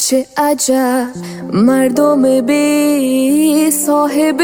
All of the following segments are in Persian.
چه عجب مردم بی صاحب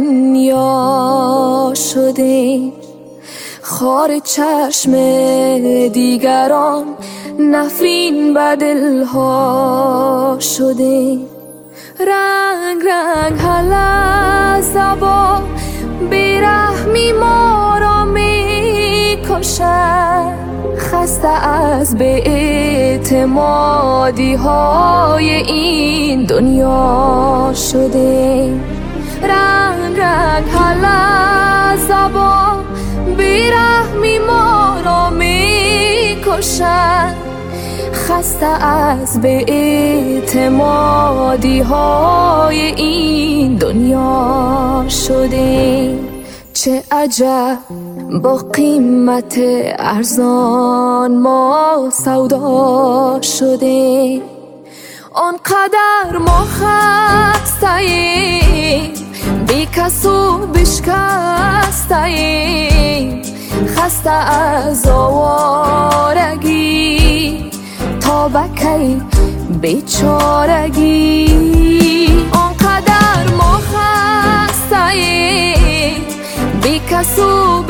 دنیا شده، خار چشم دیگران نفرین به دلها شده. رنگ رنگ حل زبا بیرحمی ما را می کشد، خسته از به اعتمادی های این دنیا شده. رنگ رنگ حل زبا بیرحمی ما را می کشد، خسته از به اعتمادی های این دنیا شده. چه عجب با قیمت ارزان ما سودا شده، آنقدر ما خسته‌ایم بی کس و بشکسته‌ایم، خسته از آوارگی تا بکی بیچارگی. آنقدر ما خسته‌ایم بی کس و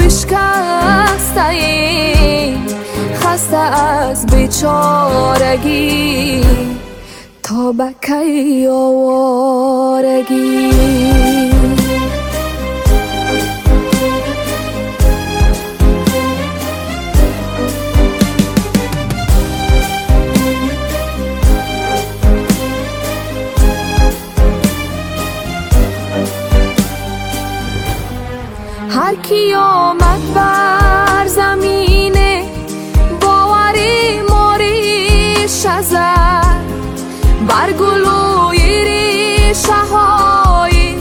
بشکسته‌ایم، خسته از بیچارگی تا بکی آوارگی. هر کی آمد بر زمینه باوری ماریش ازد، بر گلوی ریشه های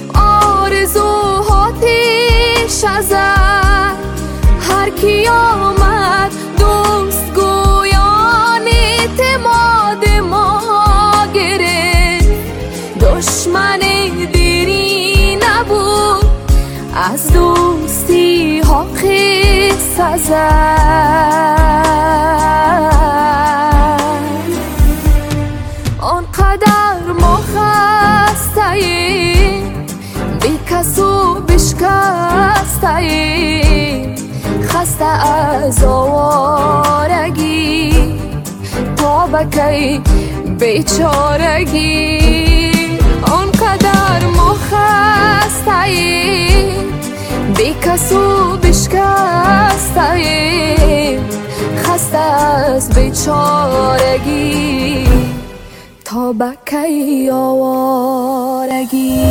آرزوهاتیش ازد. هر کی آمد دوست گویان اعتماد ما گرفت، دشمن دیری نبود از دوستی ها قصه زد. آنقدر ما خسته‌ایم بی کس و بشکسته‌ایم، خسته از آوارگی تا بکی بیچارگی. آنقدر ما خسته‌ایم بی کس و بشکسته‌ایم، خسته از بیچارگی تا بکی آوارگی.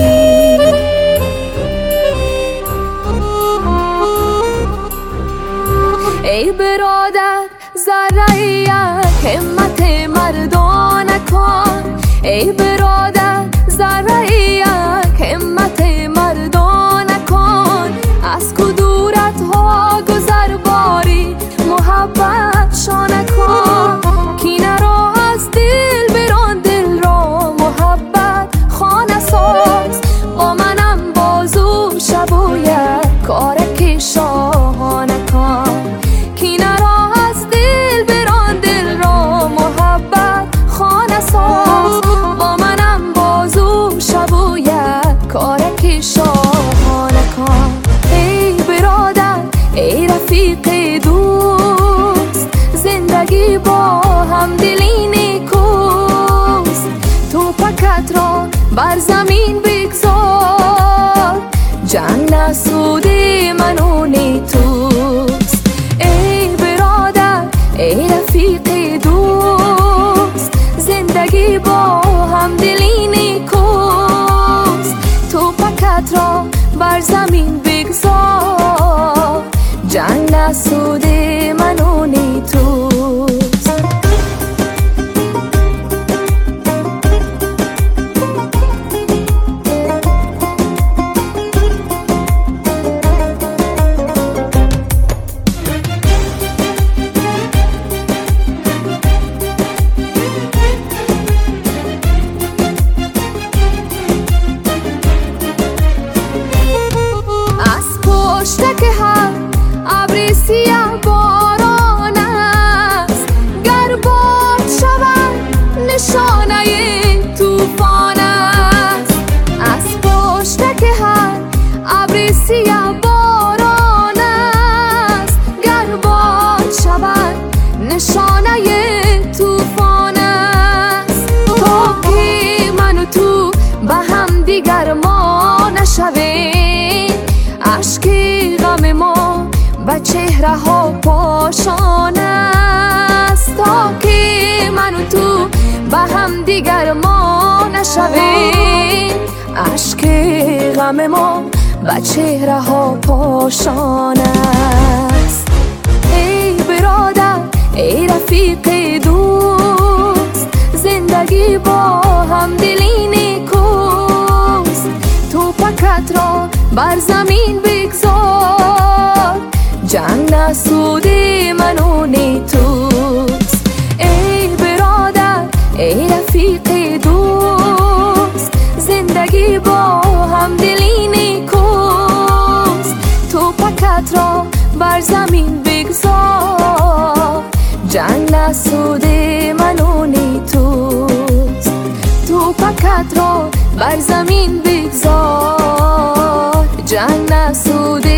ای برادر ذره یک همت مردانه کن، ای برادر ذره یک همت مردانه کن. از کدورت ها گذر باری محبت شانه کن، کینه را از دل بران، دل را محبت خانه ساز. با منم بازو شب و یک کارک شاهانه کن، کینه را از دل بران، دل را محبت خانه ساز. با منم بازو شب و یک کارک شاهانه کن. ای برادر ای رفیق دوست، زندگی با هم دلی نیکوست. تو پکت را بر زمین بگذار، جنگ نسود من و نیتوست. ای برادر ای رفیق دوست، زندگی با هم دلی نیکوست. تو پکت را بر زمین بگذار، جنگ نسود من و نیتوست. از پشت که هر ابر سیاه بارانه نشانه توفان است. از پشتک هر ابر سیاه باران است. گر باد شود نشانه توفان است. تا که من و تو به هم دیگر ما نشویم، اشک غم ما به چهره ها پاشان است. تا که من و تو به هم دیگر ما نشویم، اشک غم ما به چهره ها پاشان است. ای برادر، ای رفیق دوست، زندگی با هم دلی نیکوست. تو پکت را بر زمین بگذار، جنگ نسود من و نی توست. ای برادر، ای رفیق دوست، زندگی با هم دلی نیکوست. تو پکت را بر زمین بگذار، جنگ نسود من و نی توست. تو پکت را بر زمین بگذار، جنگ نسود